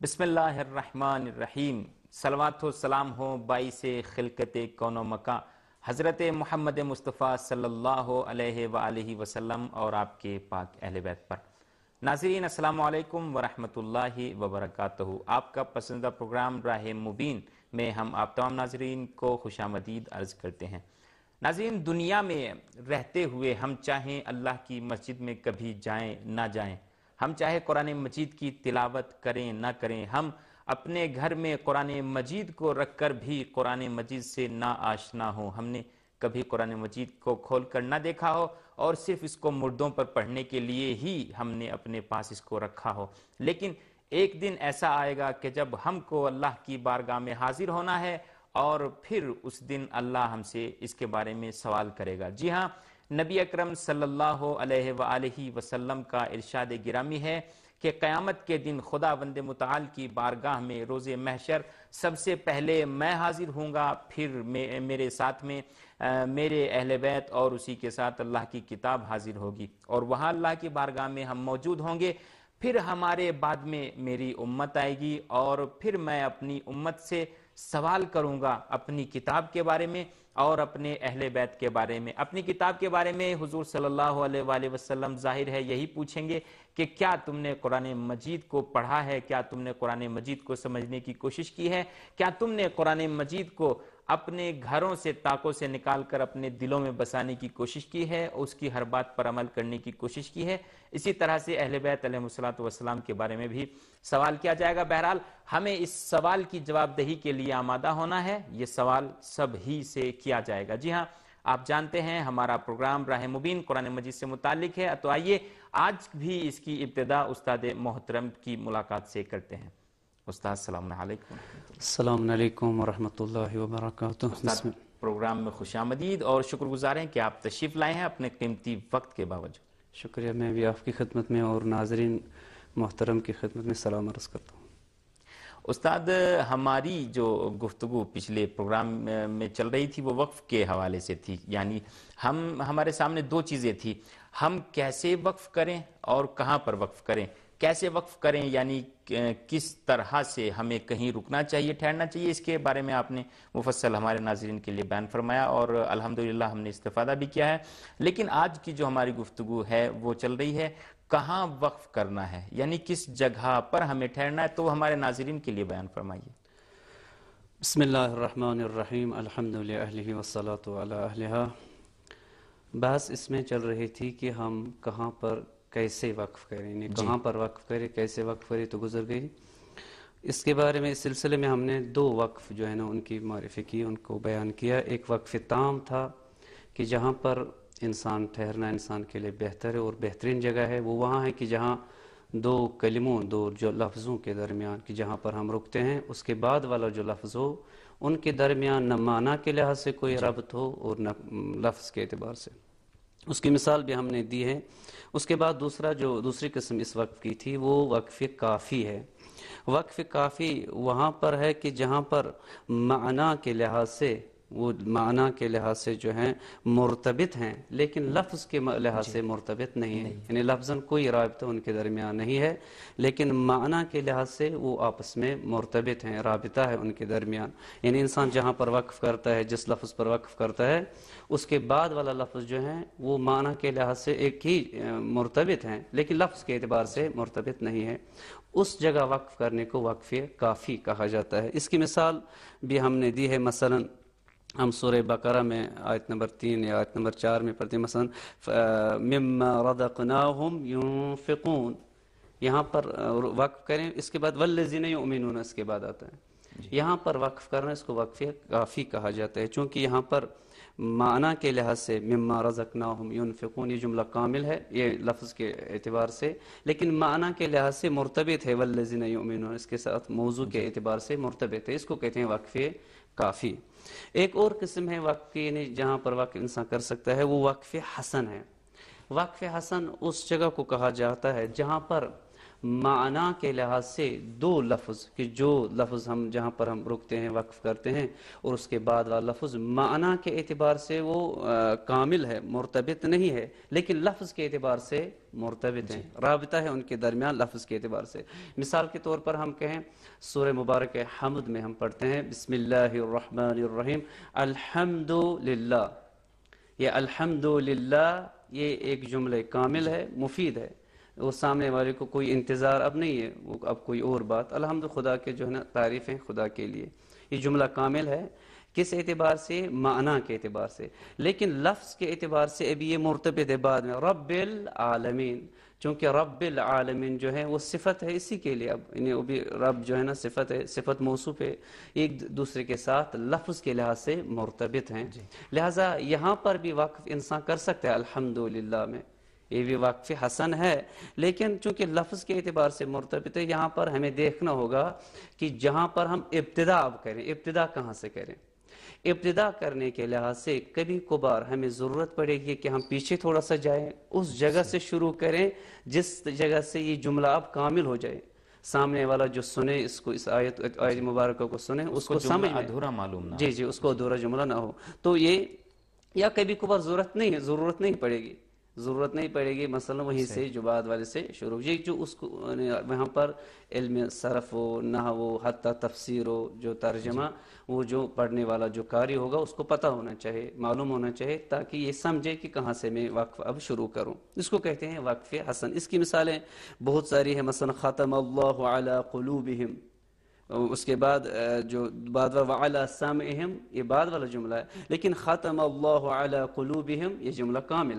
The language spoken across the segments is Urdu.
بسم اللہ الرحمن الرحیم۔ صلوات و سلام ہو باعث خلقت کون و مکان حضرت محمد مصطفیٰ صلی اللہ علیہ وآلہ وسلم اور آپ کے پاک اہل بیت پر۔ ناظرین السلام علیکم ورحمۃ اللہ وبرکاتہ۔ آپ کا پسندیدہ پروگرام راہ مبین میں ہم آپ تمام ناظرین کو خوش آمدید عرض کرتے ہیں۔ ناظرین، دنیا میں رہتے ہوئے ہم چاہیں اللہ کی مسجد میں کبھی جائیں نہ جائیں، ہم چاہے قرآن مجید کی تلاوت کریں نہ کریں، ہم اپنے گھر میں قرآن مجید کو رکھ کر بھی قرآن مجید سے نا آشنا ہوں، ہم نے کبھی قرآن مجید کو کھول کر نہ دیکھا ہو اور صرف اس کو مردوں پر پڑھنے کے لیے ہی ہم نے اپنے پاس اس کو رکھا ہو، لیکن ایک دن ایسا آئے گا کہ جب ہم کو اللہ کی بارگاہ میں حاضر ہونا ہے اور پھر اس دن اللہ ہم سے اس کے بارے میں سوال کرے گا۔ جی ہاں، نبی اکرم صلی اللہ علیہ وآلہ وسلم کا ارشاد گرامی ہے کہ قیامت کے دن خداوند متعال کی بارگاہ میں روز محشر سب سے پہلے میں حاضر ہوں گا، پھر میرے ساتھ میں میرے اہل بیت اور اسی کے ساتھ اللہ کی کتاب حاضر ہوگی، اور وہاں اللہ کی بارگاہ میں ہم موجود ہوں گے۔ پھر ہمارے بعد میں میری امت آئے گی اور پھر میں اپنی امت سے سوال کروں گا اپنی کتاب کے بارے میں اور اپنے اہل بیت کے بارے میں۔ اپنی کتاب کے بارے میں حضور صلی اللہ علیہ وآلہ وسلم ظاہر ہے یہی پوچھیں گے کہ کیا تم نے قرآن مجید کو پڑھا ہے، کیا تم نے قرآن مجید کو سمجھنے کی کوشش کی ہے، کیا تم نے قرآن مجید کو اپنے گھروں سے طاقوں سے نکال کر اپنے دلوں میں بسانے کی کوشش کی ہے، اس کی ہر بات پر عمل کرنے کی کوشش کی ہے۔ اسی طرح سے اہل بیت علیہ الصلوۃ والسلام کے بارے میں بھی سوال کیا جائے گا۔ بہرحال ہمیں اس سوال کی جواب دہی کے لیے آمادہ ہونا ہے، یہ سوال سب ہی سے کیا جائے گا۔ جی ہاں، آپ جانتے ہیں ہمارا پروگرام راہ مبین قرآن مجید سے متعلق ہے، تو آئیے آج بھی اس کی ابتدا استاد محترم کی ملاقات سے کرتے ہیں۔ استاد السلام علیکم۔ السلام علیکم ورحمۃ اللہ وبرکاتہ۔ استاد پروگرام میں خوش آمدید اور شکر گزار ہیں کہ آپ تشریف لائے ہیں اپنے قیمتی وقت کے باوجود۔ شکریہ، میں بھی آپ کی خدمت میں اور ناظرین محترم کی خدمت میں سلام عرض کرتا ہوں۔ استاد، ہماری جو گفتگو پچھلے پروگرام میں چل رہی تھی وہ وقف کے حوالے سے تھی، یعنی ہمارے سامنے دو چیزیں تھی، ہم کیسے وقف کریں اور کہاں پر وقف کریں۔ کیسے وقف کریں یعنی کس طرح سے ہمیں کہیں رکنا چاہیے، ٹھہرنا چاہیے، اس کے بارے میں آپ نے مفصل ہمارے ناظرین کے لیے بیان فرمایا اور الحمدللہ ہم نے استفادہ بھی کیا ہے۔ لیکن آج کی جو ہماری گفتگو ہے وہ چل رہی ہے کہاں وقف کرنا ہے، یعنی کس جگہ پر ہمیں ٹھہرنا ہے، تو ہمارے ناظرین کے لیے بیان فرمائیے۔ بسم اللہ الرحمن الرحیم، الحمد للہ والصلاۃ علی اہلہا۔ بحث اس میں چل رہی تھی کہ ہم کہاں پر کیسے وقف کریں، یعنی کہاں پر وقف کریں، کیسے وقف کریں، تو گزر گئی۔ اس کے بارے میں اس سلسلے میں ہم نے دو وقف جو ہے نا ان کی معرفی کی، ان کو بیان کیا۔ ایک وقف تام تھا کہ جہاں پر انسان ٹھہرنا انسان کے لیے بہتر ہے اور بہترین جگہ ہے، وہ وہاں ہے کہ جہاں دو کلموں، دو جو لفظوں کے درمیان کہ جہاں پر ہم رکتے ہیں اس کے بعد والا جو لفظ ہو ان کے درمیان نہ معنی کے لحاظ سے کوئی ربط ہو اور نہ لفظ کے اعتبار سے۔ اس کی مثال بھی ہم نے دی ہے۔ اس کے بعد دوسری قسم اس وقف کی تھی وہ وقف کافی ہے۔ وقف کافی وہاں پر ہے کہ جہاں پر معنی کے لحاظ سے جو ہیں مرتبط ہیں لیکن لفظ کے لحاظ سے مرتبط نہیں ہیں، یعنی لفظاً کوئی رابطہ ان کے درمیان نہیں ہے لیکن معنی کے لحاظ سے وہ آپس میں مرتبط ہیں، رابطہ ہے ان کے درمیان۔ یعنی انسان جہاں پر وقف کرتا ہے، جس لفظ پر وقف کرتا ہے، اس کے بعد والا لفظ جو ہے وہ معنی کے لحاظ سے ایک ہی مرتبط ہیں لیکن لفظ کے اعتبار سے مرتبط نہیں ہے، اس جگہ وقف کرنے کو وقف کافی کہا جاتا ہے۔ اس کی مثال بھی ہم نے دی ہے، مثلاً ہم سورہ بقرہ میں آیت نمبر 3 یا آیت نمبر 4 میں پڑھتے ہیں، مثلا مما رزقناہم ينفقون، یہاں پر وقف کریں، اس کے بعد والذین یؤمنون اس کے بعد آتا ہے، یہاں پر وقف کرنا اس کو وقف کافی کہا جاتا ہے، چونکہ یہاں پر معنی کے لحاظ سے مما رزقناہم ينفقون یہ جملہ کامل ہے یہ لفظ کے اعتبار سے، لیکن معنی کے لحاظ سے مرتبط ہے والذین یؤمنون، اس کے ساتھ موضوع کے اعتبار سے مرتبط ہے، اس کو کہتے ہیں وقف کافی۔ ایک اور قسم ہے وقف کی، یعنی جہاں پر وقف انسان کر سکتا ہے، وہ وقف حسن ہے۔ وقف حسن اس جگہ کو کہا جاتا ہے جہاں پر معنی کے لحاظ سے دو لفظ کہ جو لفظ ہم جہاں پر ہم رکتے ہیں وقف کرتے ہیں اور اس کے بعد والا لفظ معنی کے اعتبار سے وہ کامل ہے، مرتبط نہیں ہے، لیکن لفظ کے اعتبار سے مرتبط ہیں، رابطہ ہے ان کے درمیان لفظ کے اعتبار سے۔ مثال کے طور پر ہم کہیں سورہ مبارک حمد میں ہم پڑھتے ہیں بسم اللہ الرحمن الرحیم الحمد للہ، یہ الحمد للہ یہ ایک جملہ کامل ہے، مفید ہے، وہ سامنے والے کو کوئی انتظار اب نہیں ہے، وہ اب کوئی اور بات، الحمد خدا کے جو ہے نا تعریفیں خدا کے لیے، یہ جملہ کامل ہے کس اعتبار سے؟ معنی کے اعتبار سے، لیکن لفظ کے اعتبار سے ابھی یہ مرتبط ہے بعد میں رب العالمین، چونکہ رب العالمین جو ہے وہ صفت ہے اسی کے لیے، اب انہیں ابھی رب جو ہے نا صفت ہے، صفت موصوف ہے، ایک دوسرے کے ساتھ لفظ کے لحاظ سے مرتبط ہیں، لہٰذا یہاں پر بھی وقف انسان کر سکتا ہے الحمدللہ میں، یہ بھی وقف حسن ہے، لیکن چونکہ لفظ کے اعتبار سے مرتبط ہے، یہاں پر ہمیں دیکھنا ہوگا کہ جہاں پر ہم ابتدا اب کریں، ابتدا کہاں سے کریں؟ ابتدا کرنے کے لحاظ سے کبھی کبھار ہمیں ضرورت پڑے گی کہ ہم پیچھے تھوڑا سا جائیں، اس جگہ سے شروع کریں جس جگہ سے یہ جملہ اب کامل ہو جائے، سامنے والا جو سنے اس کو، اس آیت مبارکہ کو سنے، اس کو سمجھ میں ادھورا معلوم نہ، جی اس کو ادھورا جملہ نہ ہو، تو یہ یا کبھی کبھار ضرورت نہیں پڑے گی مثلا وہیں سے جو بعد والے سے شروع، یہ جو اس کو وہاں پر علم صرف ہو، نحو ہو، حتیٰ تفسیر ہو، جو ترجمہ، وہ جو پڑھنے والا جو قاری ہوگا اس کو پتہ ہونا چاہیے، معلوم ہونا چاہیے، تاکہ یہ سمجھے کہ کہاں سے میں وقف اب شروع کروں، اس کو کہتے ہیں وقف حسن۔ اس کی مثالیں بہت ساری ہیں، مثلا ختم اللہ علی قلوبہم، اس کے بعد جو بعد وعلی سمعہم یہ بعد والا جملہ ہے، لیکن ختم اللہ علی قلوبہم یہ جملہ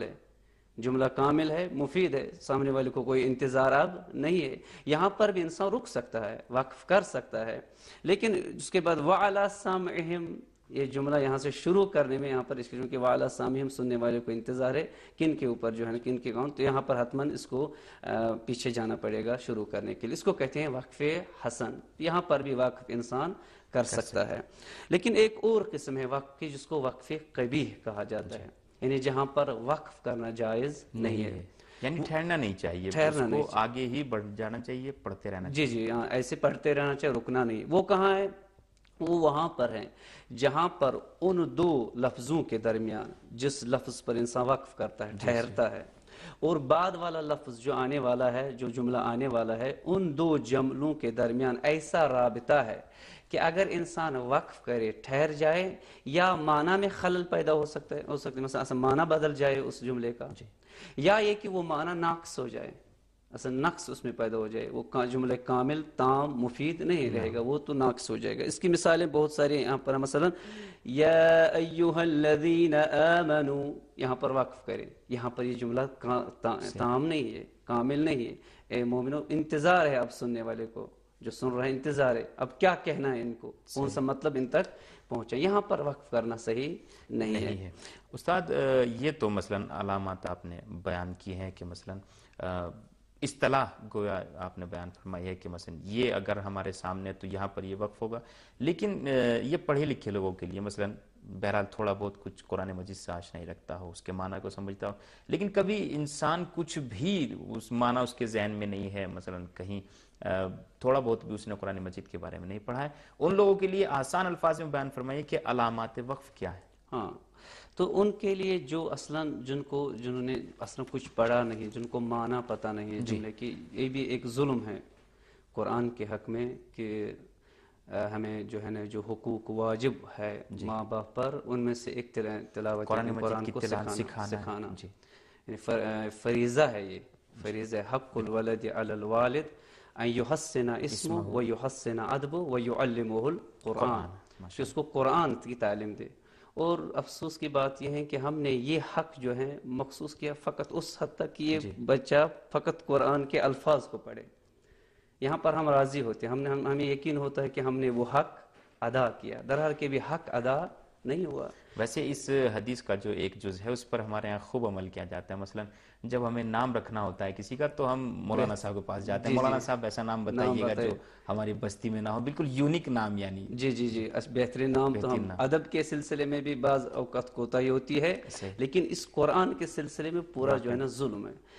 کامل ہے، مفید ہے، سامنے والے کو کوئی انتظار اب نہیں ہے، یہاں پر بھی انسان رک سکتا ہے، وقف کر سکتا ہے، لیکن اس کے بعد وعلی سمعہم یہ جملہ یہاں سے شروع کرنے میں، یہاں پر اس کیونکہ وعلی سمعہم سننے والے کو انتظار ہے کن کے اوپر جو ہے نا، کن کے کون، تو یہاں پر حتماً اس کو پیچھے جانا پڑے گا شروع کرنے کے لیے، اس کو کہتے ہیں وقف حسن، یہاں پر بھی وقف انسان کر سکتا ہے۔ لیکن ایک اور قسم ہے وقف کی جس کو وقف قبیح کہا جاتا ہے، یعنی جہاں پر وقف کرنا جائز نہیں ہے، یعنی ٹھہرنا نہیں چاہیے، اس کو آگے ہی بڑھ جانا چاہیے، پڑھتے رہنا چاہیے، جی ایسے پڑھتے رہنا چاہیے، رکنا نہیں۔ وہ کہاں ہے؟ وہ وہاں پر ہیں جہاں پر ان دو لفظوں کے درمیان جس لفظ پر انسان وقف کرتا ہے، ٹھہرتا ہے، اور بعد والا لفظ جو آنے والا ہے، جو جملہ آنے والا ہے، ان دو جملوں کے درمیان ایسا رابطہ ہے کہ اگر انسان وقف کرے، ٹھہر جائے، یا معنی میں خلل پیدا ہو سکتا ہے مثلا معنی بدل جائے اس جملے کا، یا یہ کہ وہ معنی ناقص ہو جائے، اصل نقص اس میں پیدا ہو جائے، وہ جملہ کامل تام مفید نہیں رہے گا، وہ تو ناقص ہو جائے گا۔ اس کی مثالیں بہت ساری ہیں، یہاں پر مثلا یا ایھا الذین آمنوا، یہاں پر وقف کریں، یہاں پر یہ جملہ تام نہیں ہے، کامل نہیں ہے، اے مومنو انتظار ہے اب سننے والے کو، جو سن رہے ہیں انتظار ہے، اب کیا کہنا ہے ان کو، کون سا مطلب ان تک پہنچا، یہاں پر وقف کرنا صحیح نہیں ہے۔ استاد یہ تو مثلا علامات آپ نے بیان کی ہیں کہ مثلا اصطلاح گویا آپ نے بیان فرمائی ہے کہ مثلا یہ اگر ہمارے سامنے تو یہاں پر یہ وقف ہوگا، لیکن یہ پڑھے لکھے لوگوں کے لیے مثلا بہرحال تھوڑا بہت کچھ قرآن مجید سے آشنائی رکھتا ہو، اس کے معنی کو سمجھتا ہو، لیکن کبھی انسان کچھ بھی اس معنی اس کے ذہن میں نہیں ہے، مثلا کہیں تھوڑا بہت بھی اس نے قرآن مجید کے بارے میں نہیں پڑھا ہے، ان لوگوں کے لیے آسان الفاظ میں بیان فرمائیے کہ علامات وقف کیا ہے؟ ہاں، تو ان کے لیے جو اصلاً جنہوں نے اصلاً کچھ پڑھا نہیں، جن کو معنی پتہ نہیں ہے جملے کی، یہ بھی ایک ظلم ہے قرآن کے حق میں کہ ہمیں جو ہے نا جو حقوق واجب ہے ماں باپ پر، ان میں سے ایک تلاوت قرآن کو سکھانا، یعنی فریضہ ہے، یہ فریضہ حق الولد علی الوالد ان یحسن اسمہ و یحسن ادبہ و یعلمہ القرآن، کہ اس کو قرآن کی تعلیم دے۔ اور افسوس کی بات یہ ہے کہ ہم نے یہ حق جو ہے مخصوص کیا فقط اس حد تک کہ یہ بچہ فقط قرآن کے الفاظ کو پڑھے، یہاں پر ہم راضی ہوتے ہیں، ہمیں یقین ہوتا ہے کہ ہم نے وہ حق ادا کیا، درحال کہ بھی حق ادا نہیں ہوا۔ ویسے اس حدیث کا جو ایک جز ہے اس پر ہمارے یہاں خوب عمل کیا جاتا ہے، مثلا جب ہمیں نام رکھنا ہوتا ہے کسی کا تو ہم مولانا صاحب کے پاس جاتے ہیں، مولانا صاحب ایسا نام بتائیے گا جو ہماری بستی میں نہ ہو، بالکل یونیک نام، یعنی جی بہترین نام۔ تو ہم ادب کے سلسلے میں بھی بعض اوقات کوتاہی ہوتی ہے، لیکن اس قرآن کے سلسلے میں پورا جو ہے نا ظلم ہے۔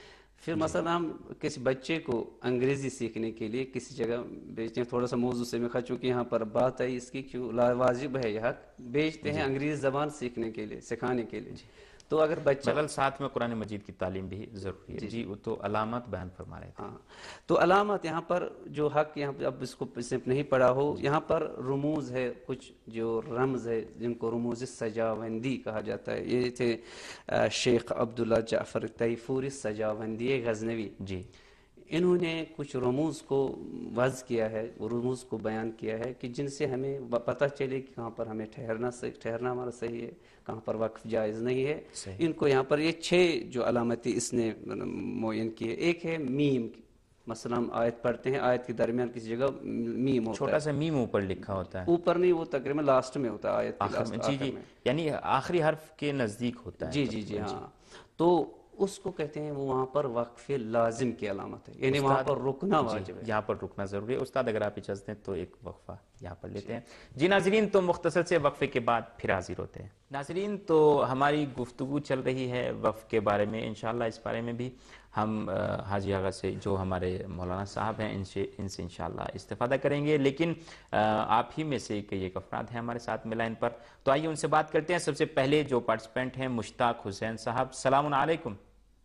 پھر مثلا ہم کسی بچے کو انگریزی سیکھنے کے لیے کسی جگہ بھیجتے ہیں، تھوڑا سا موضوع سے میں چونکہ یہاں پر بات آئی اس کی کیوں واجب ہے یہ حق، بھیجتے ہیں انگریزی زبان سیکھنے کے لیے، سکھانے کے لیے. تو اگر بچہ بہرحال ساتھ میں قرآن مجید کی تعلیم بھی ضروری ہے. جی وہ تو علامات بیان فرما رہے تھے. ہاں تو علامت یہاں پر جو حق یہاں پہ اب اس کو صرف نہیں پڑھا ہو، یہاں پر رموز ہے، کچھ جو رمز ہے جن کو رموز سجاوندی کہا جاتا ہے. یہ تھے شیخ عبداللہ جعفر تیفوری سجاوندی غزنوی. جی انہوں نے کچھ رموز کو وضع کیا ہے، وہ رموز کو بیان کیا ہے کہ جن سے ہمیں پتہ چلے کہ کہاں پر ہمیں ٹھہرنا ہمارا صحیح ہے، کہاں پر وقف جائز نہیں ہے. صحیح. ان کو یہاں پر یہ 6 جو علامتیں اس نے معین کی ہے. ایک ہے میم، مثلا ہم آیت پڑھتے ہیں، آیت کے درمیان کسی جگہ میم ہوتا چھوٹا ہے، سا میم اوپر لکھا ہوتا ہے، اوپر نہیں، وہ تقریباً لاسٹ میں ہوتا ہے، آیت کے آخر میں. جی آخر جی میں. یعنی آخری حرف کے نزدیک ہوتا ہے جی جی جی تقریباً. ہاں. تو اس کو کہتے ہیں وہ وہاں پر وقف لازم کی علامت ہے، یعنی وہاں استاد پر رکنا جی واجب ہے. یہاں پر رکنا ضروری ہے. استاد اگر آپ اجازت دیں تو ایک وقفہ یہاں پر لیتے ہیں. جی ناظرین، تو مختصر سے وقفے کے بعد پھر حاضر ہوتے ہیں. ناظرین، تو ہماری گفتگو چل رہی ہے وقف کے بارے میں. انشاءاللہ اس بارے میں بھی ہم حاجی آغا سے جو ہمارے مولانا صاحب ہیں ان سے انشاءاللہ استفادہ کریں گے. لیکن آپ ہی میں سے کئی ایک افراد ہیں ہمارے ساتھ میں لائن پر، تو آئیے ان سے بات کرتے ہیں. سب سے پہلے جو پارٹیسپینٹ ہیں مشتاق حسین صاحب. السلام علیکم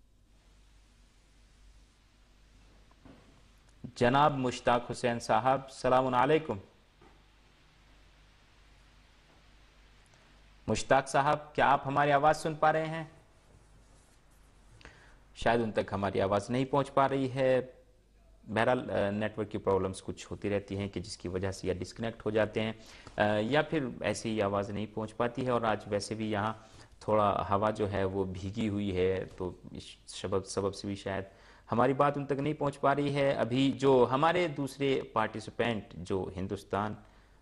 جناب مشتاق حسین صاحب. السلام علیکم مشتاق صاحب، کیا آپ ہماری آواز سن پا رہے ہیں؟ شاید ان تک ہماری آواز نہیں پہنچ پا رہی ہے. بہرحال نیٹ ورک کی پرابلمز کچھ ہوتی رہتی ہیں کہ جس کی وجہ سے یا ڈسکنیکٹ ہو جاتے ہیں یا پھر ایسی ہی آواز نہیں پہنچ پاتی ہے. اور آج ویسے بھی یہاں تھوڑا ہوا جو ہے وہ بھیگی ہوئی ہے، تو اس سبب سے بھی شاید ہماری بات ان تک نہیں پہنچ پا رہی ہے. ابھی جو ہمارے دوسرے پارٹیسپینٹ جو ہندوستان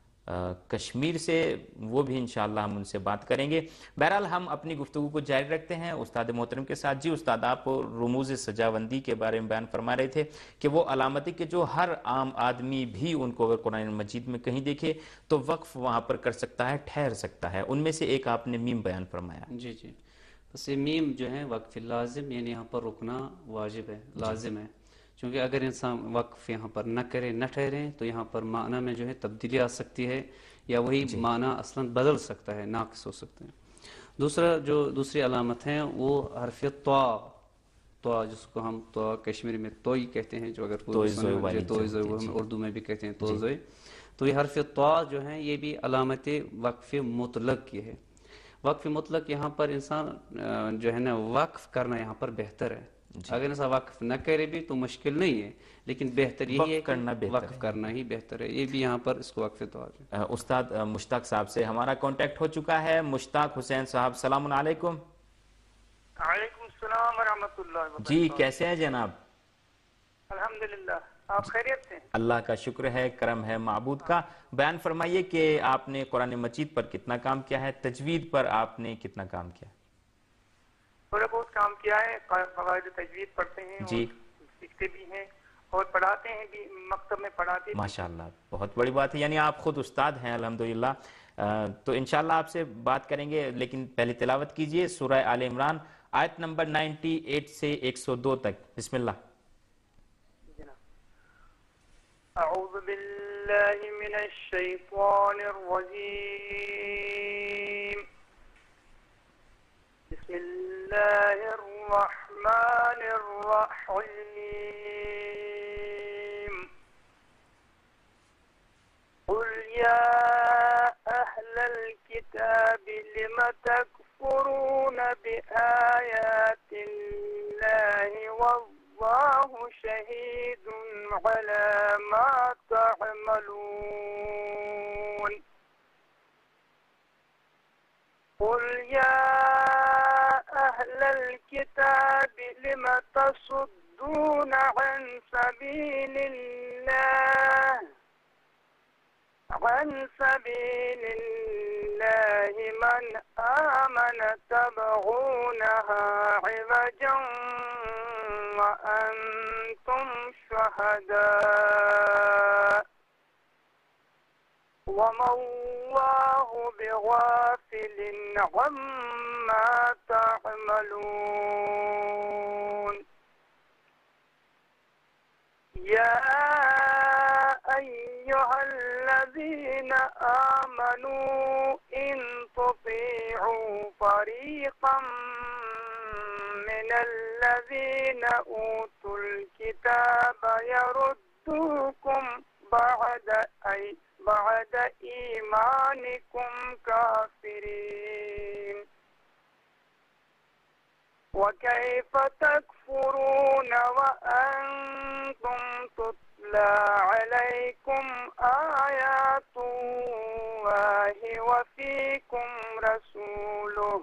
کشمیر سے، وہ بھی انشاءاللہ ہم ان سے بات کریں گے. بہرحال ہم اپنی گفتگو کو جاری رکھتے ہیں استاد محترم کے ساتھ. جی استاد، آپ رموز سجاوندی کے بارے میں بیان فرما رہے تھے کہ وہ علامتی کہ جو ہر عام آدمی بھی ان کو اگر قرآن مجید میں کہیں دیکھے تو وقف وہاں پر کر سکتا ہے، ٹھہر سکتا ہے. ان میں سے ایک آپ نے میم بیان فرمایا. جی جی. بس یہ میم جو ہے وقف لازم، یعنی یہاں پر رکنا واجب ہے، لازم ہے. چونکہ اگر انسان وقف یہاں پر نہ کرے، نہ ٹھہرے، تو یہاں پر معنی میں جو ہے تبدیلی آ سکتی ہے، یا وہی معنی اصلا بدل سکتا ہے، ناقص ہو سکتا ہے. دوسری علامت ہیں وہ حرف طا، جس کو ہم طا کشمیری میں توئی کہتے ہیں، جو اگر کوئی بھی سنے والی جو توئی، ہوتی ہے. ہم جی اردو میں بھی کہتے ہیں توزوئی. تو یہ حرف طا جو ہیں یہ بھی علامت وقف مطلق کی ہے. وقف مطلق یہاں پر انسان جو ہے نا وقف کرنا یہاں پر بہتر ہے. اگر انسان وقف نہ کرے بھی تو مشکل نہیں ہے، لیکن بہتر یہی ہے وقف کہ کرنا بہتر وقف ہے. کرنا ہی بہتر ہے. یہ بھی یہاں پر اس کو وقف طا ہے. استاد مشتاق صاحب سے ہمارا کانٹیکٹ ہو چکا ہے. مشتاق حسین صاحب، السلام علیکم. وعلیکم السلام ورحمۃ اللہ وبرکاتہ. جی کیسے ہیں جناب؟ الحمدللہ، آپ خیریت سے؟ اللہ کا شکر ہے، کرم ہے معبود کا. بیان فرمائیے کہ آپ نے قرآن مجید پر کتنا کام کیا ہے، تجوید پر آپ نے کتنا کام کیا؟ تھوڑا بہت کام کیا ہے. قواعد تجوید پڑھتے ہیں اور جی سیکھتے بھی ہیں اور پڑھاتے ہیں بھی، مکتب میں پڑھاتے بھی. ماشاءاللہ، بہت بڑی بات ہے. یعنی آپ خود استاد ہیں الحمدللہ. تو انشاءاللہ آپ سے بات کریں گے، لیکن پہلے تلاوت کیجئے سورہ آل عمران آیت نمبر 98 سے 102 تک. بسم اللہ. اعوذ باللہ من الشیطان الرجیم. بسم اللہ الرحمن الرحیم. قل یا اہل الكتاب لم تکفرون بآیات اللہ واللہ شہید علی ما تعملون. قل یا اہل الكتاب لم تصدون عن سبیل اللہ من آمن تبغونها عوجا وأنتم شهداء وما الله بغافل عما تعملون. يا أيها الذين آمنوا إن تطيعوا فريقا من الذين أوتوا الكتاب يردوكم بعد إيمانكم كافرين وكيف تكفرون وأنتم تتلى عليكم آيات الله وفيكم رسوله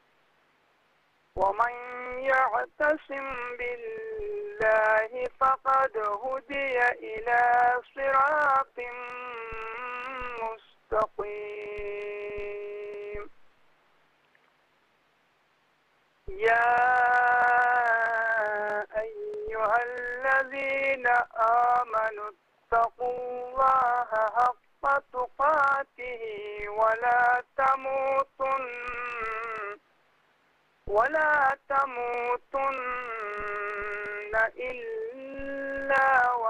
ومن يعتصم بالله فقد هدي إلى صراط مستقيم يا أيها الذين آمنوا اتقوا الله حق تقاته ولا تموتن إلا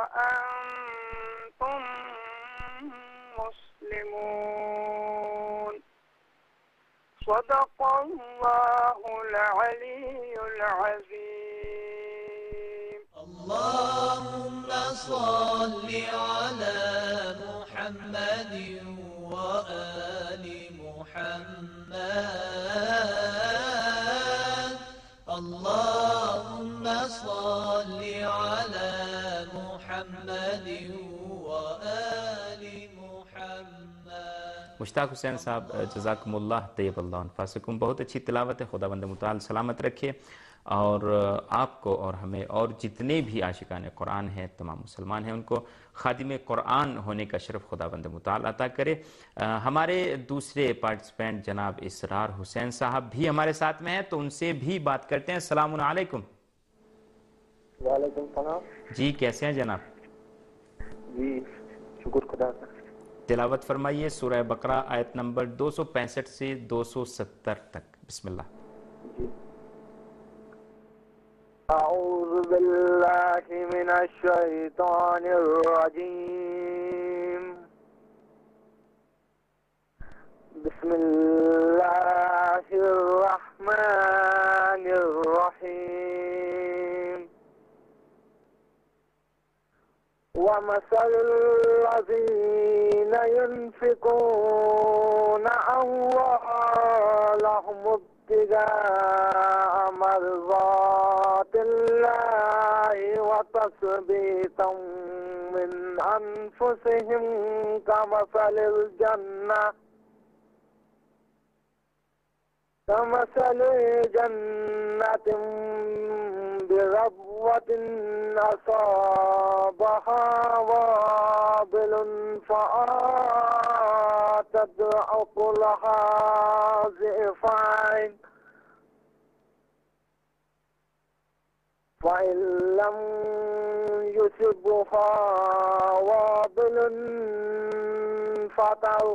وأنتم مسلمون صدق الله العلي العظيم. اللهم صل على محمد وآل محمد. اللهم صل على محمد وآل محمد. मुश्ताक हुसैन साहब जज़ाकुमुल्लाह तय्यबल्लाह अनफासकुम, बहुत अच्छी तिलावत है। खुदावंद मुताल सलामत रखे और आपको और हमें और जितने भी आशिकान कुरान हैं, तमाम मुसलमान हैं, उनको खादिम कुरान होने का शरफ़ खुदावंद मुताल अता करे। हमारे दूसरे पार्टिसिपेंट जनाब इसरार हुसैन साहब भी हमारे साथ में हैं, तो उनसे भी बात करते हैं। अस्सलामु अलैकुम। वालेकुम सलाम जी, कैसे हैं जनाब? जी शुक्र खुदा का। तिलावत फरमाइए सूरह बकरा आयत नंबर 265 से 270 तक। बिस्मिल्लाह। जी अऊज़ु बिल्लाहि मिनश शैतानिर रजीम। बिस्मिल्लाहिर रहमानिर रहीम। ومثل الذين ينفقون أموالهم ابتغاء مرضات الله وتثبيتا من أنفسهم كمثل جنة بربوة أصابها وابل فآتت أكلها ضعفين فإن لم يصبها وابل فطر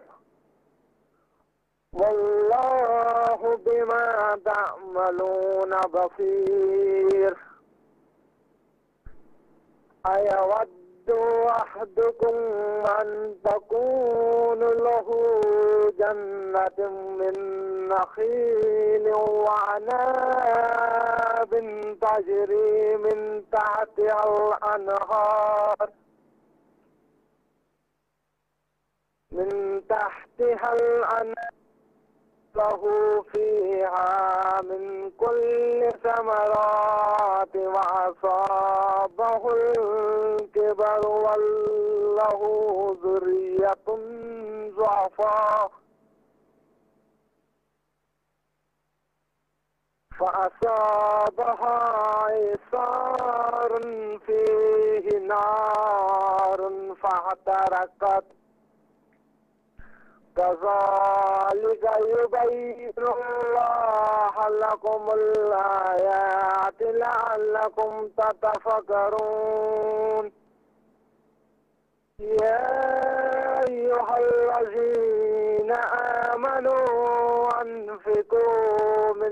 والله بما تعملون بصير. أيود أحدكم أن تكون له جنة من نخيل وعناب تجري من تحتها الأنهار له فيها من كل ثمرات وأصابه الكبر وله ذرية ضعفاء فأصابها إعصار فيه نار فاحترقت كذلك يبين الله لكم الآيات لعلكم تتفكرون. يا أيها الذين آمنوا أنفقوا من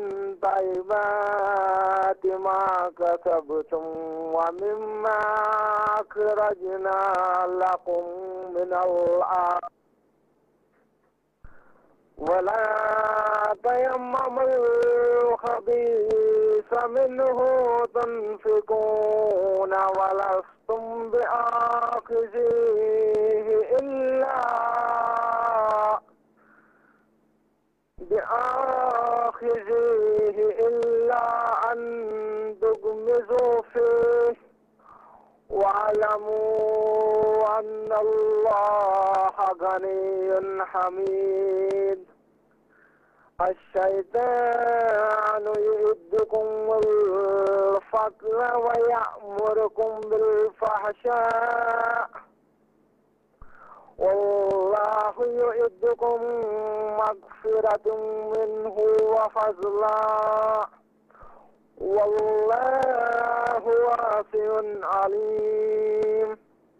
طيبات ما كسبتم ومما أخرجنا لكم من الأرض ولا تيمموا الخبيث منه تنفقون ولستم بآخذيه إلا أن تغمزوا فيه واعلموا أن الله غني حميد الشيطان يعدكم الفقر ويأمركم بالفحشاء والله يعدكم مغفرة منه وفضلا والله واسع عليم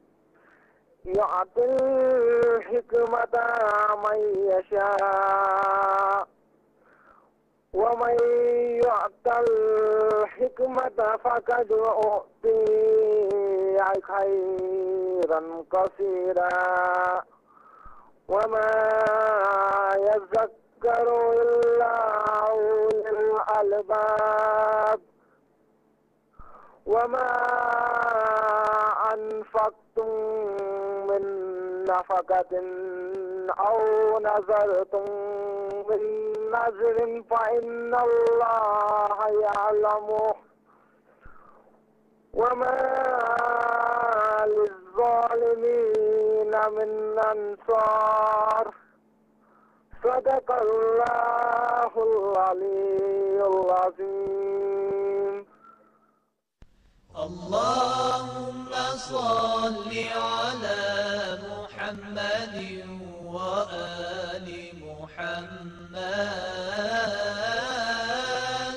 يعطي الحكمة من يشاء ومن يعط الحكمة فقد أوتي خيرا كثيرا وما يذكر إلا أولي الألباب وما أنفقتم من نفقة أو نذرتم من نذر فإن الله يعلمه وما للظالمين من أنصار صدق الله العلي العظيم. اللهم صل على محمد وآل محمد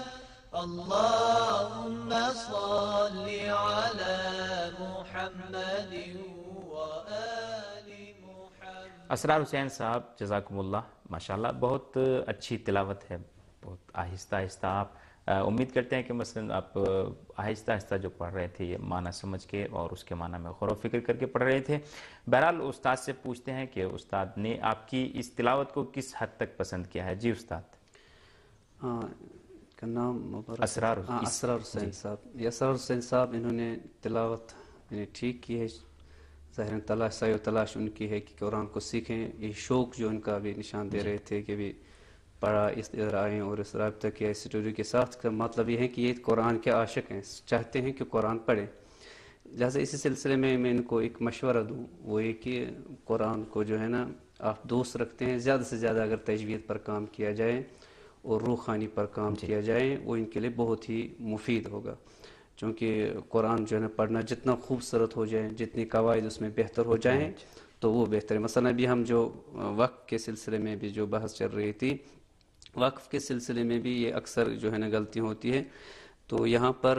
اللهم صل على محمد وآل محمد. اسرار حسین صاحب جزاکم اللہ، ماشاءاللہ بہت اچھی تلاوت ہے، بہت آہستہ آہستہ آپ امید کرتے ہیں کہ مثلا آپ آہستہ آہستہ جو پڑھ رہے تھے یہ معنی سمجھ کے اور اس کے معنی میں غور و فکر کر کے پڑھ رہے تھے. بہرحال استاد سے پوچھتے ہیں کہ استاد نے آپ کی اس تلاوت کو کس حد تک پسند کیا ہے. جی استاد. کا نام اسرار حسین صاحب. یہ اسرار حسین صاحب انہوں نے تلاوت ٹھیک کی ہے. ظاہر تلاش سعی و تلاش ان کی ہے کہ قرآن کو سیکھیں. یہ شوق جو ان کا بھی نشان دے رہے تھے کہ بھی پڑھا اس ادھر آئیں اور اس رابطہ کیا اسٹوڈیو کے ساتھ. کا مطلب یہ ہے کہ یہ قرآن کے عاشق ہیں، چاہتے ہیں کہ قرآن پڑھیں. لہٰذا اسی سلسلے میں ان کو ایک مشورہ دوں، وہ یہ کہ قرآن کو جو ہے نا آپ دوست رکھتے ہیں، زیادہ سے زیادہ اگر تجوید پر کام کیا جائے اور روحانی پر کام کیا جائے وہ ان کے لیے بہت ہی مفید ہوگا. چونکہ قرآن جو ہے نا پڑھنا جتنا خوبصورت ہو جائے، جتنی قواعد اس میں بہتر ہو جائیں تو وہ بہتر ہے. مثلا ابھی ہم جو وقف کے سلسلے میں بھی جو بحث چل رہی تھی، وقف کے سلسلے میں بھی یہ اکثر جو ہے نا غلطی ہوتی ہے. تو یہاں پر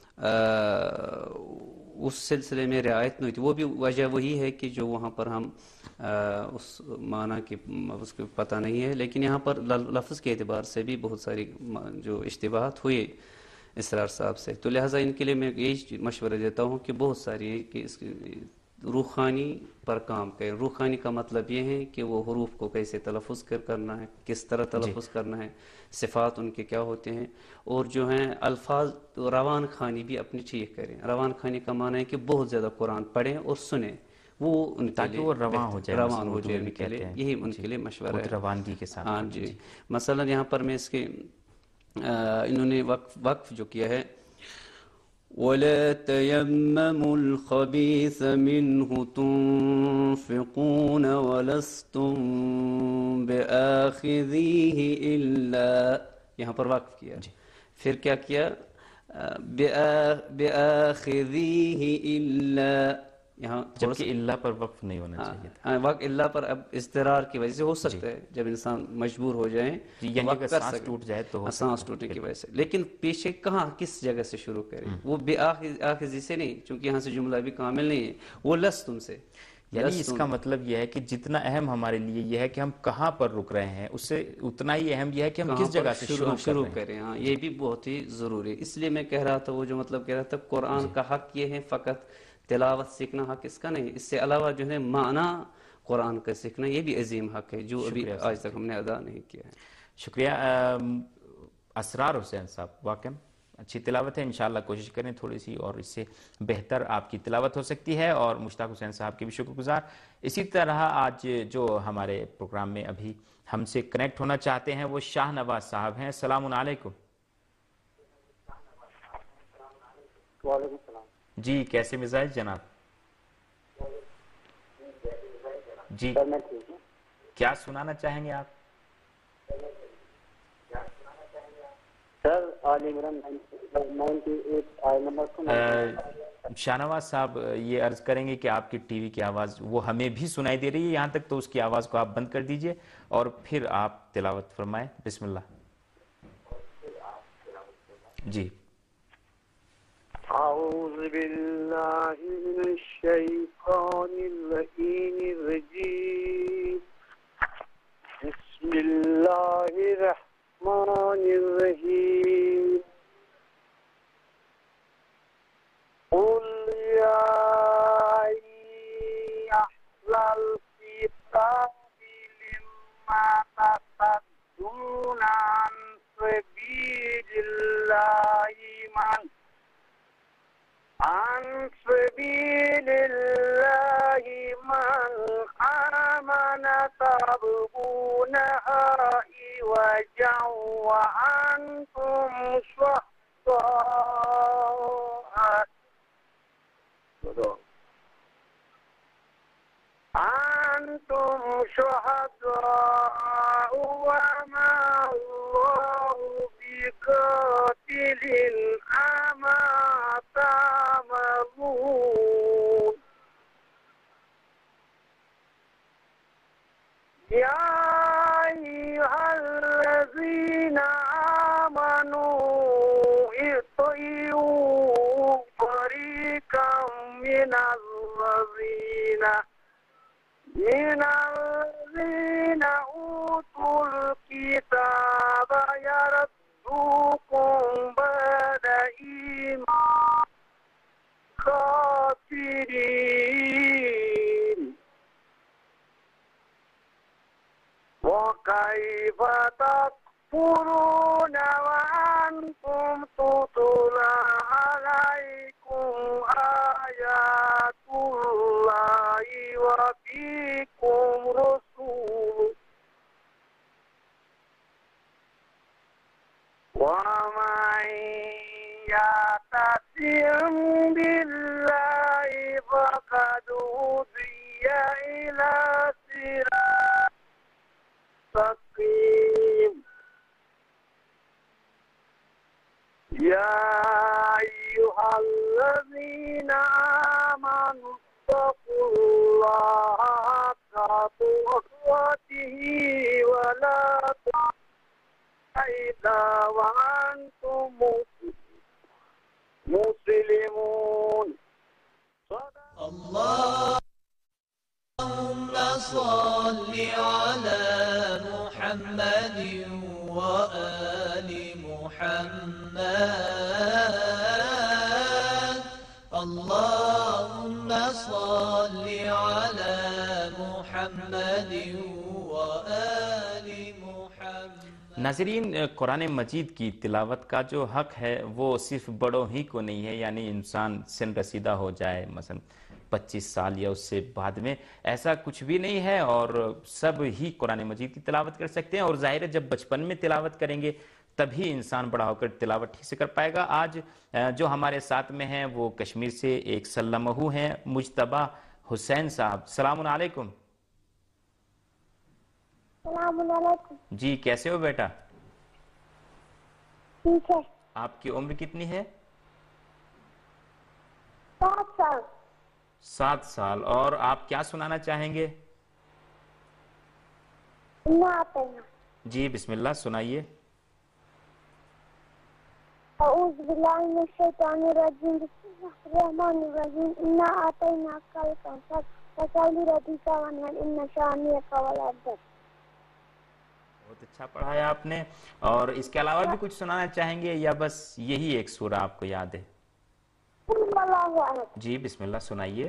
اس سلسلے میں رعایت نہیں ہوتی. وہ بھی وجہ وہی ہے کہ جو وہاں پر ہم اس معنی کی اس کو پتہ نہیں ہے، لیکن یہاں پر لفظ کے اعتبار سے بھی بہت ساری جو اشتباہات ہوئے اسرار صاحب سے. تو لہٰذا ان کے لیے میں یہی مشورہ دیتا ہوں کہ بہت ساری کہ اس روحانی پر کام کریں. روحانی کا مطلب یہ ہے کہ وہ حروف کو کیسے تلفظ کرنا ہے، کس طرح تلفظ کرنا ہے، صفات ان کے کیا ہوتے ہیں، اور جو ہیں الفاظ روان خانی بھی اپنی ٹھیک کریں. روان خانی کا معنی ہے کہ بہت زیادہ قرآن پڑھیں اور سنیں، وہ ان کے لیے رواں ہو جائے، روان ہو جائے ان کے لیے. یہی ان کے لیے مشورہ ہے روانگی کے ساتھ. ہاں جی. مثلا یہاں پر میں اس کے انہوں نے وقف جو کیا ہے وَلَا تَيَمَّمُوا الْخَبِيثَ مِنْهُ تُنْفِقُونَ وَلَسْتُمْ بِآخِذِيهِ إِلَّا، یہاں پر وقف کیا. پھر کیا کیا بِآخِذِيهِ إِلَّا، یہاں جبکہ اللہ پر وقف نہیں ہونا چاہیے تھا. وقت اللہ پر اب اضطرار کی وجہ سے ہو سکتا ہے جب انسان مجبور ہو جائے یعنی اگر سانس ٹوٹ جائے تو سانس ٹوٹنے کی وجہ سے. لیکن پیچھے کہاں کس جگہ سے شروع کریں؟ وہ بے آخذی سے نہیں، چونکہ یہاں سے جملہ بھی کامل نہیں ہے. وہ لستم سے، یعنی اس کا مطلب یہ ہے کہ جتنا اہم ہمارے لیے یہ ہے کہ ہم کہاں پر رک رہے ہیں، اس سے اتنا ہی اہم یہ ہے کہ ہم کس جگہ سے شروع کریں. ہاں یہ بھی بہت ہی ضروری ہے. اس لیے میں کہہ رہا تھا وہ جو مطلب کہہ رہا تھا قرآن کا حق یہ ہے فقط تلاوت سیکھنا حق اس کا نہیں، اس سے علاوہ جو ہے معنی قرآن کا سیکھنا یہ بھی عظیم حق ہے جو ابھی آج تک ہم نے ادا نہیں کیا ہے. شکریہ. اسرار حسین صاحب واقعی اچھی تلاوت ہے، انشاءاللہ کوشش کریں تھوڑی سی اور اس سے بہتر آپ کی تلاوت ہو سکتی ہے، اور مشتاق حسین صاحب کے بھی شکر گزار. اسی طرح آج جو ہمارے پروگرام میں ابھی ہم سے کنیکٹ ہونا چاہتے ہیں وہ شاہ نواز صاحب ہیں. السلام علیکم. وعلیکم السلام. جی کیسے مزاج جناب؟ جی کیا سنانا چاہیں گے آپ؟ سر آل عمران 98 آیت نمبر شاہ نواز صاحب یہ عرض کریں گے کہ آپ کی ٹی وی کی آواز وہ ہمیں بھی سنائی دے رہی ہے یہاں تک، تو اس کی آواز کو آپ بند کر دیجئے اور پھر آپ تلاوت فرمائیں. بسم اللہ. جی. اعوذ باللہ من الشیطان اللعین الرجیم. بسم اللہ الرحمن الرحیم. قل یا اہل الکتاب لما تصدون عن سبیل اللہ من آمن تبغونها عوجا وأنتم شهداء وما الله بقاتل أما تعملون. يا أيها الذين آمنوا اطيعوا فريقا من الذين أوتوا الكتاب يردوكم بعد إيمان خاسرين. وكيف تكفرون وأنتم تتلى عليكم آيات الله وفيكم رسوله ومن يعتصم بالله فقد هدي إلى صراط مستقيم. يا أيها الذين آمنوا اتقوا الله حق تقاته ولا إذا وأنتم مسلمون. اللهم صل على محمد وآل محمد. اللهم صل على محمد وآل محمد. ناظرین، قرآن مجید کی تلاوت کا جو حق ہے وہ صرف بڑوں ہی کو نہیں ہے، یعنی انسان سن رسیدہ ہو جائے مثلا 25 سال یا اس سے بعد میں، ایسا کچھ بھی نہیں ہے، اور سب ہی قرآن مجید کی تلاوت کر سکتے ہیں. اور ظاہر ہے جب بچپن میں تلاوت کریں گے تبھی انسان بڑا ہو کر تلاوت ٹھیک سے کر پائے گا. آج جو ہمارے ساتھ میں ہیں وہ کشمیر سے ایک سلمہو ہیں، مجتبہ حسین صاحب. السلام علیکم. السلام علیکم. جی کیسے ہو بیٹا؟ ٹھیک ہے. آپ کی عمر کتنی ہے؟ 7 سال. 7 سال. اور آپ کیا سنانا چاہیں گے؟ جی بسم اللہ سنائیے. اعوذ باللہ من الشیطان الرجیم. بسم اللہ الرحمن الرحیم. انا اعطیناک الکوثر فصل لربك وانحر إن شانئك هو الأبتر. بہت اچھا پڑھا ہے آپ نے. اور اس کے علاوہ بھی کچھ سنانا چاہیں گے یا بس یہی ایک سورہ آپ کو یاد ہے؟ قل هو الله أحد. جی بسم اللہ سنائیے.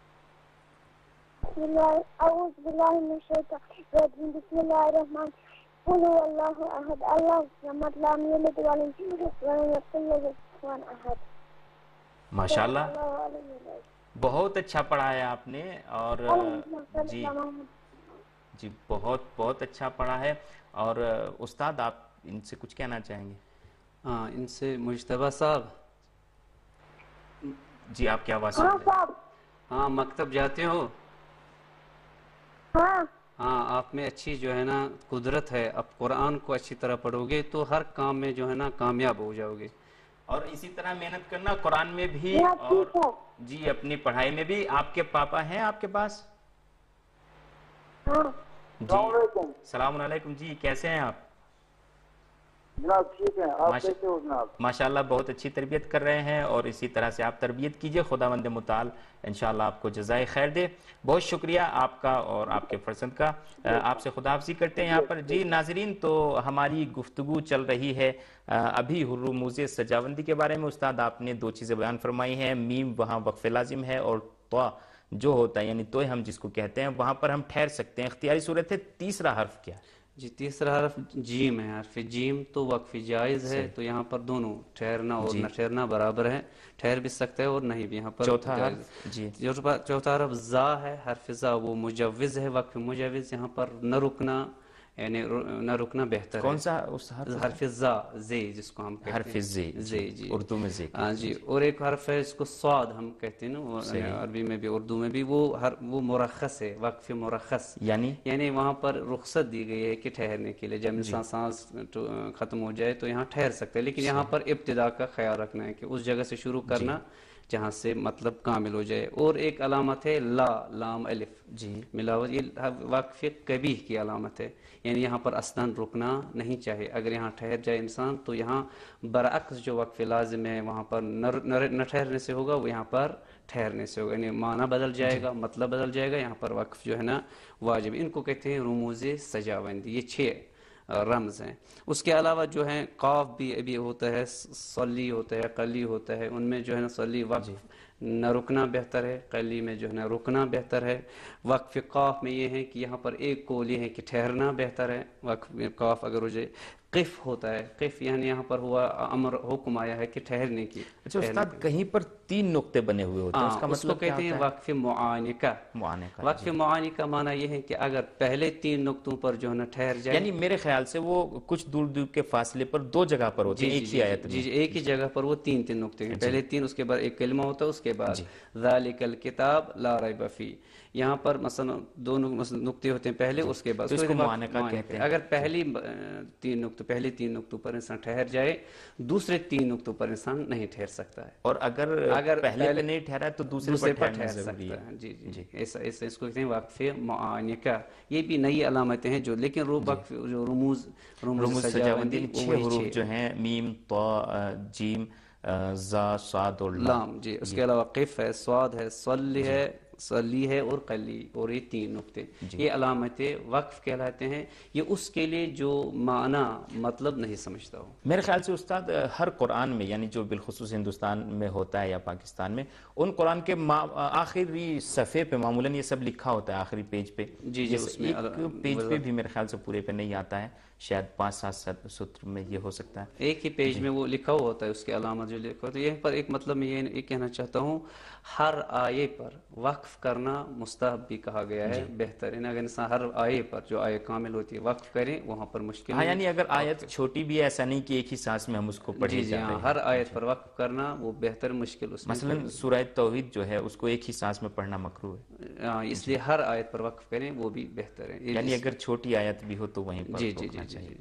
أعوذ بالله من الشيطان الرجيم بسم الله الرحمن الرحيم قل هو الله أحد الله الصمد لم يلد ولم يولد ولم يكن له كفوا أحد. ماشاءاللہ بہت اچھا پڑھا ہے آپ نے. اور جی جی بہت بہت اچھا پڑھا ہے. اور استاد آپ ان سے کچھ کہنا چاہیں گے؟ ہاں ان سے مجتبیٰ صاحب. جی آپ کی آواز ہاں صاحب. ہاں مکتب جاتے ہو؟ ہاں ہاں آپ میں اچھی جو ہے نا قدرت ہے. اب قرآن کو اچھی طرح پڑھو گے تو ہر کام میں جو ہے نا کامیاب ہو جاؤ گے. اور اسی طرح محنت کرنا قرآن میں بھی ہاں اور ٹھیک ہے. جی اپنی پڑھائی میں بھی. آپ کے پاپا ہیں آپ کے پاس؟ ہاں جی السلام علیکم السلام علیکم. جی کیسے ہیں آپ؟ جناب ٹھیک ہیں آپ کیسے ہو جناب؟ ماشاءاللہ بہت اچھی تربیت کر رہے ہیں اور اسی طرح سے آپ تربیت کیجئے. خداوند متعال انشاءاللہ آپ کو جزائے خیر دے. بہت شکریہ آپ کا اور آپ کے فرزند کا. آپ سے خداحافظی کرتے ہیں یہاں پر. جی ناظرین تو ہماری گفتگو چل رہی ہے ابھی رموز سجاوندی کے بارے میں. استاد آپ نے دو چیزیں بیان فرمائی ہیں. میم وہاں وقف لازم ہے اور تو جو ہوتا ہے یعنی توئے ہم جس کو کہتے ہیں وہاں پر ہم ٹھہر سکتے ہیں. اختیاری صورت ہے. تیسرا حرف کیا ہے؟ جی تیسرا حرف جیم ہے. حرف جیم تو وقف جائز ہے. تو یہاں پر دونوں ٹھہرنا اور نہ ٹھہرنا برابر ہے. ٹھہر بھی سکتا ہے اور نہیں بھی. یہاں پر چوتھا حرف جی چوتھا حرف زا ہے. حرف زا وہ مجوز ہے. وقف مجوز. یہاں پر نہ رکنا یعنی نہ رکنا بہتر ہے. کون سا اس حرف زا زے جس کو ہم کہتے ہیں. حرف زے جی اردو میں زے. ہاں جی. اور ایک حرف ہے اس کو صاد ہم کہتے ہیں نا عربی میں بھی اردو میں بھی. وہ مرخص ہے. وقف مرخص یعنی وہاں پر رخصت دی گئی ہے کہ ٹھہرنے کے لیے. جب انسان سانس ختم ہو جائے تو یہاں ٹھہر سکتے ہیں. لیکن یہاں پر ابتدا کا خیال رکھنا ہے کہ اس جگہ سے شروع کرنا جہاں سے مطلب کامل ہو جائے. اور ایک علامت ہے لا لام الف جی ملاوٹ. یہ وقف قبیح کی علامت ہے. یعنی یہاں پر اصلاً رکنا نہیں چاہیے. اگر یہاں ٹھہر جائے انسان تو یہاں برعکس جو وقف لازم ہے وہاں پر نہ ٹھہرنے سے ہوگا وہ یہاں پر ٹھہرنے سے ہوگا. یعنی معنی بدل جائے گا مطلب بدل جائے گا. یہاں پر وقف جو ہے نا واجب. ان کو کہتے ہیں رموز سجاوندی. یہ 6 رمز ہیں. اس کے علاوہ جو ہیں قاف بھی ابھی ہوتا ہے. صلی ہوتا ہے. قلی ہوتا ہے. ان میں جو ہے نا صلی وقف نہ رکنا بہتر ہے. قلی میں جو ہے نا رکنا بہتر ہے. وقف قاف میں یہ ہے کہ یہاں پر ایک قول یہ ہے کہ ٹھہرنا بہتر ہے. وقف قاف اگر ہو جائے. قف ہوتا ہے. قف یعنی یہاں پر ہوا امر حکم آیا ہے کہ ٹھہرنے کی. اچھا استاد کہیں پر 3 نقطے بنے ہوئے ہوتے ہیں اس کا مطلب کیا ہوتا ہے؟ اس کو کہتے ہیں وقف معانقہ. وقف معانقہ معنی یہ ہے کہ اگر پہلے 3 نقطوں پر جو ہے نا ٹھہر جائے. یعنی میرے خیال سے وہ کچھ دور دور کے فاصلے پر 2 جگہ پر ہوتے ہیں ایک ہی آیت میں. جی ایک ہی جگہ پر وہ 3 نقطے ہیں. پہلے 3 اس کے بعد ایک کلمہ ہوتا ہے. اس کے بعد ذالک الکتاب لا ریب فیہ. یہاں پر مثلا 2 نقطے ہوتے ہیں پہلے. اس کے بعد اس کو معانقہ کہتے ہیں. اگر پہلی 3 نقطوں پر انسان ٹھہر جائے دوسرے 3 نقطوں پر انسان نہیں ٹھہر سکتا ہے. اور اگر پہلے پہ نہیں ٹھہرا تو دوسرے پر ٹھہر سکتا ہے. جی جی ایسا اس کو کہتے ہیں وقف معانقہ. یہ بھی نئی علامتیں ہیں جو لیکن وقف جو رموز سجاوندی 6 حروف جو ہیں میم طا جیم زا صاد اور لام. جی اس کے علاوہ قف ہے. صاد ہے. صلی ہے اور قلی. اور یہ 3 نقطے یہ علامتیں وقف کہلاتے ہیں. یہ اس کے لیے جو معنی مطلب نہیں سمجھتا ہو. میرے خیال سے استاد ہر قرآن میں یعنی جو بالخصوص ہندوستان میں ہوتا ہے یا پاکستان میں ان قرآن کے آخری صفحے پہ معمولاً یہ سب لکھا ہوتا ہے آخری پیج پہ. جی اس میں ایک پیج پہ بھی میرے خیال سے پورے پہ نہیں آتا ہے. شاید 5-7 سطر میں یہ ہو سکتا ہے. ایک ہی پیج میں وہ لکھا ہوا ہوتا ہے. اس کے علامت جو لکھا ہوتا ہے. یہیں پر ایک مطلب میں یہ کہنا چاہتا ہوں ہر آیے پر وقف کرنا مستحب بھی کہا گیا ہے. بہتر ہے اگر انسان ہر آیے پر جو آیے کامل ہوتی ہے وقف کریں وہاں پر مشکل ہے. یعنی اگر آیت چھوٹی بھی ہے ایسا نہیں کہ ایک ہی سانس میں ہم اس کو پڑھیں. جی ہاں ہر آیت پر وقف کرنا وہ بہتر مشکل. اس مثلا سورہ توحید جو ہے اس کو ایک ہی سانس میں پڑھنا مکروہ ہے. اس لیے ہر آیت پر وقف کریں وہ بھی بہتر ہے. یعنی اگر چھوٹی آیت بھی ہو تو وہیں پر روکنا چاہیے.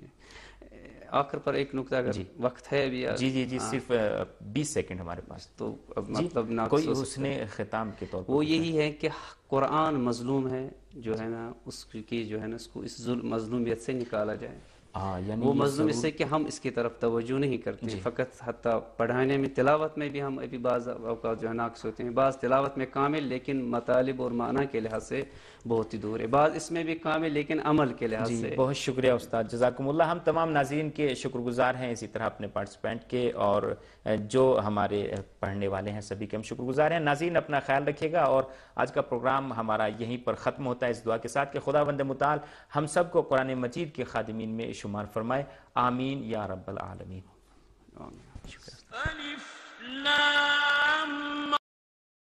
آخر پر ایک نقطہ اگر وقت ہے ابھی. جی صرف 20 سیکنڈ ہمارے پاس. تو مطلب کوئی حسن ختام کے طور پر وہ یہی ہے کہ قرآن مظلوم ہے جو ہے نا اس کی جو ہے نا اس کو اس مظلومیت سے نکالا جائے. یعنی وہ مظلوم اس سے کہ ہم اس کی طرف توجہ نہیں کرتے فقط حتیٰ پڑھانے میں تلاوت میں بھی ہم ابھی بعض اوقات جو ہے ناقص ہوتے ہیں، بعض تلاوت میں کامل لیکن مطالب اور معنی کے لحاظ سے بہت ہی دور ہے، بعض اس میں بھی کامل لیکن عمل کے لحاظ سے۔ بہت شکریہ استاد، جزاکم اللہ۔ ہم تمام ناظرین کے شکر گزار ہیں، اسی طرح اپنے پارٹیسپینٹ کے اور جو ہمارے پڑھنے والے ہیں سبھی کے ہم شکر گزار ہیں۔ ناظرین اپنا خیال رکھیے گا، اور آج کا پروگرام ہمارا یہیں پر ختم ہوتا ہے اس دعا کے ساتھ کہ خداوند متعال ہم سب کو قرآن مجید کے خادمین میں شمار فرمائے، آمین یا رب العالمین۔ آمین۔ شکریہ۔